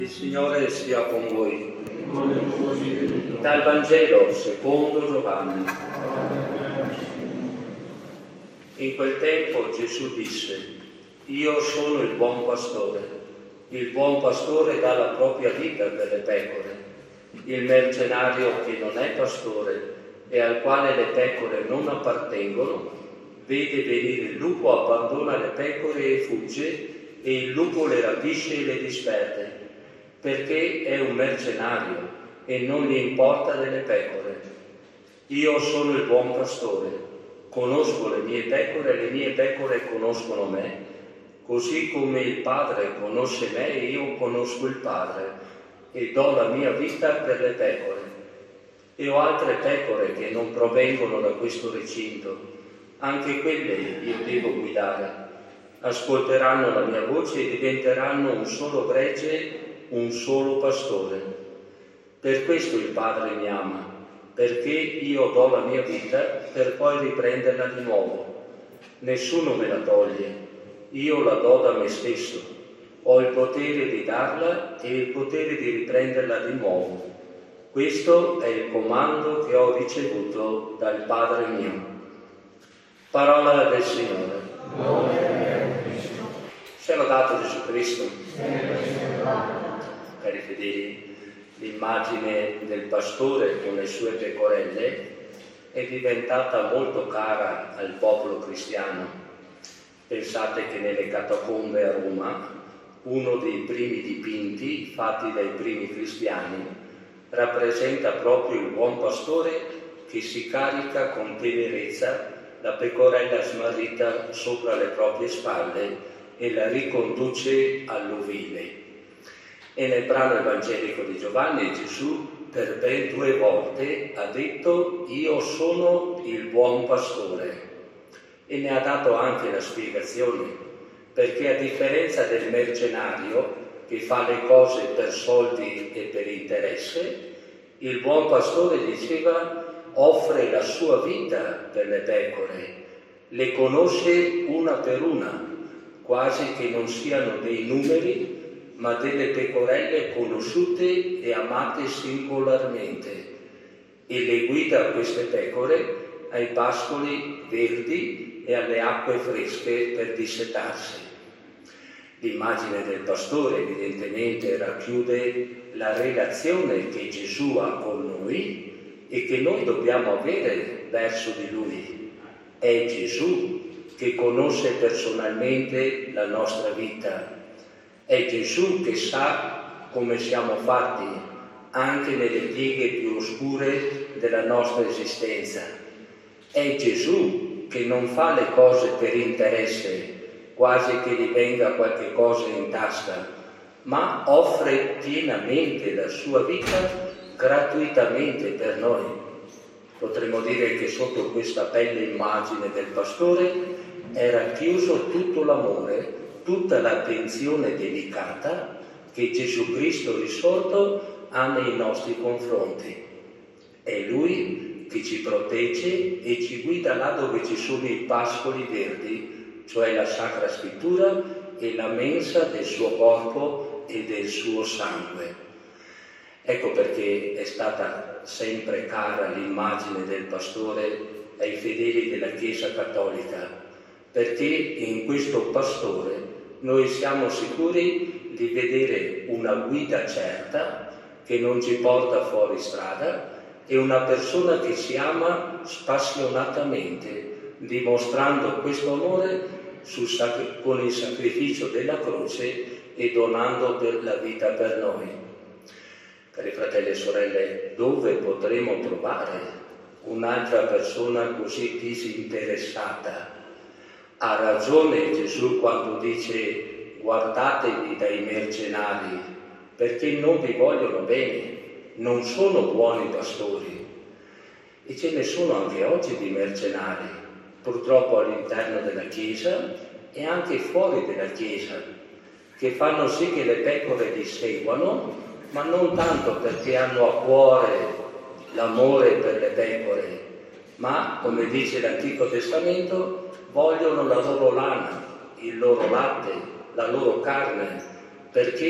Il Signore sia con voi. Dal Vangelo secondo Giovanni. In quel tempo Gesù disse: Io sono il buon pastore. Il buon pastore dà la propria vita per le pecore. Il mercenario che non è pastore e al quale le pecore non appartengono, vede venire il lupo, abbandona le pecore e fugge, e il lupo le rapisce e le disperde, perché è un mercenario e non gli importa delle pecore. Io sono il buon pastore, conosco le mie pecore e le mie pecore conoscono me, così come il Padre conosce me e io conosco il Padre, e do la mia vita per le pecore. E ho altre pecore che non provengono da questo recinto, anche quelle io devo guidare. Ascolteranno la mia voce e diventeranno un solo gregge, un solo pastore. Per questo il Padre mi ama, perché io do la mia vita per poi riprenderla di nuovo. Nessuno me la toglie, io la do da me stesso. Ho il potere di darla e il potere di riprenderla di nuovo. Questo è il comando che ho ricevuto dal Padre mio. Parola del Signore. Sia lodato Gesù Cristo. Cari fedeli, l'immagine del pastore con le sue pecorelle è diventata molto cara al popolo cristiano. Pensate che nelle catacombe a Roma uno dei primi dipinti fatti dai primi cristiani rappresenta proprio il buon pastore che si carica con tenerezza la pecorella smarrita sopra le proprie spalle e la riconduce all'ovile. E nel brano evangelico di Giovanni Gesù per ben 2 volte ha detto: io sono il buon pastore, e ne ha dato anche la spiegazione, perché a differenza del mercenario che fa le cose per soldi e per interesse, il buon pastore, diceva, offre la sua vita per le pecore, le conosce una per una, quasi che non siano dei numeri, ma delle pecorelle conosciute e amate singolarmente, e le guida queste pecore ai pascoli verdi e alle acque fresche per dissetarsi. L'immagine del pastore evidentemente racchiude la relazione che Gesù ha con noi e che noi dobbiamo avere verso di Lui. È Gesù che conosce personalmente la nostra vita. È Gesù che sa come siamo fatti, anche nelle pieghe più oscure della nostra esistenza. È Gesù che non fa le cose per interesse, quasi che gli venga qualche cosa in tasca, ma offre pienamente la sua vita gratuitamente per noi. Potremmo dire che sotto questa bella immagine del pastore è racchiuso tutto l'amore, tutta l'attenzione dedicata che Gesù Cristo risorto ha nei nostri confronti. È Lui che ci protegge e ci guida là dove ci sono i pascoli verdi, cioè la Sacra Scrittura e la mensa del suo corpo e del suo sangue. Ecco perché è stata sempre cara l'immagine del pastore ai fedeli della Chiesa Cattolica, perché in questo pastore noi siamo sicuri di vedere una guida certa che non ci porta fuori strada e una persona che ci ama spassionatamente, dimostrando questo amore con il sacrificio della croce e donando la vita per noi. Cari fratelli e sorelle, dove potremo trovare un'altra persona così disinteressata? Ha ragione Gesù quando dice: guardatevi dai mercenari, perché non vi vogliono bene, non sono buoni pastori. E ce ne sono anche oggi di mercenari, purtroppo all'interno della Chiesa e anche fuori della Chiesa, che fanno sì che le pecore li seguano, ma non tanto perché hanno a cuore l'amore per le pecore, ma, come dice l'Antico Testamento, vogliono la loro lana, il loro latte, la loro carne, perché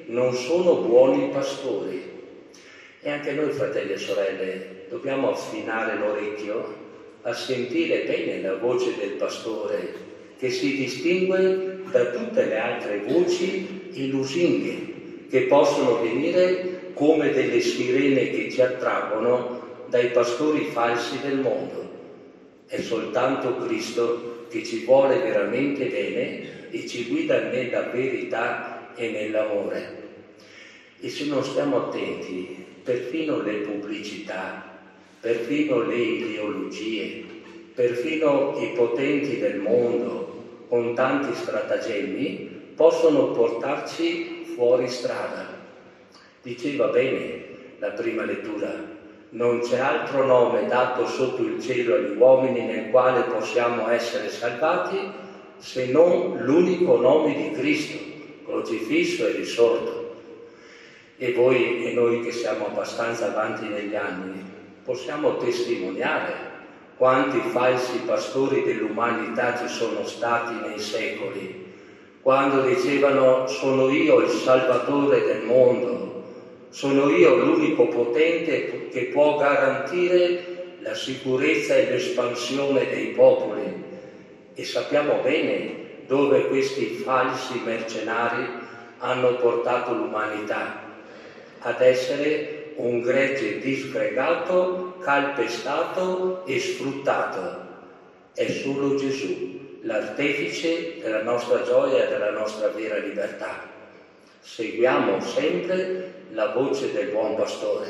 non sono buoni pastori. E anche noi, fratelli e sorelle, dobbiamo affinare l'orecchio a sentire bene la voce del pastore, che si distingue da tutte le altre voci e lusinghe che possono venire come delle sirene che ci attraggono dai pastori falsi del mondo. È soltanto Cristo che ci vuole veramente bene e ci guida nella verità e nell'amore. E se non stiamo attenti, perfino le pubblicità, perfino le ideologie, perfino i potenti del mondo con tanti stratagemmi possono portarci fuori strada. Diceva bene la prima lettura: non c'è altro nome dato sotto il cielo agli uomini nel quale possiamo essere salvati se non l'unico nome di Cristo, crocifisso e risorto. E voi e noi che siamo abbastanza avanti negli anni possiamo testimoniare quanti falsi pastori dell'umanità ci sono stati nei secoli, quando dicevano: sono io il Salvatore del mondo, sono io l'unico potente che può garantire la sicurezza e l'espansione dei popoli. E sappiamo bene dove questi falsi mercenari hanno portato l'umanità: ad essere un gregge disgregato, calpestato e sfruttato. È solo Gesù, l'artefice della nostra gioia e della nostra vera libertà. Seguiamo sempre la voce del buon pastore.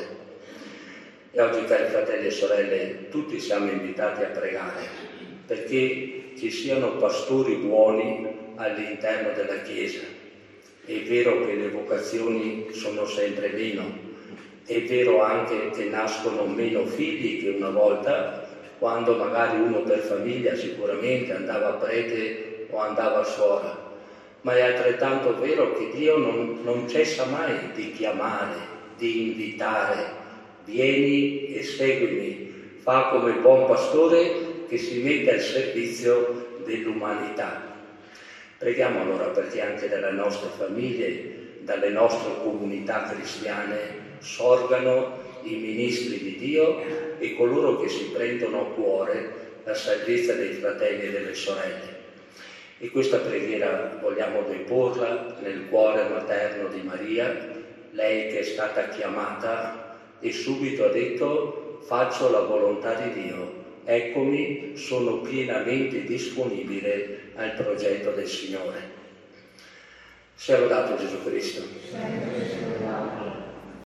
E oggi, cari fratelli e sorelle, tutti siamo invitati a pregare perché ci siano pastori buoni all'interno della Chiesa. È vero che le vocazioni sono sempre meno, è vero anche che nascono meno figli che una volta, quando magari uno per famiglia sicuramente andava a prete o andava a suora, ma è altrettanto vero che Dio non cessa mai di chiamare, di invitare: vieni e seguimi, fa come il buon pastore che si mette al servizio dell'umanità. Preghiamo allora perché anche dalle nostre famiglie, dalle nostre comunità cristiane sorgano i ministri di Dio e coloro che si prendono a cuore la salvezza dei fratelli e delle sorelle. E questa preghiera vogliamo deporla nel cuore materno di Maria, lei che è stata chiamata e subito ha detto: faccio la volontà di Dio, eccomi, sono pienamente disponibile al progetto del Signore. Sia lodato Gesù Cristo.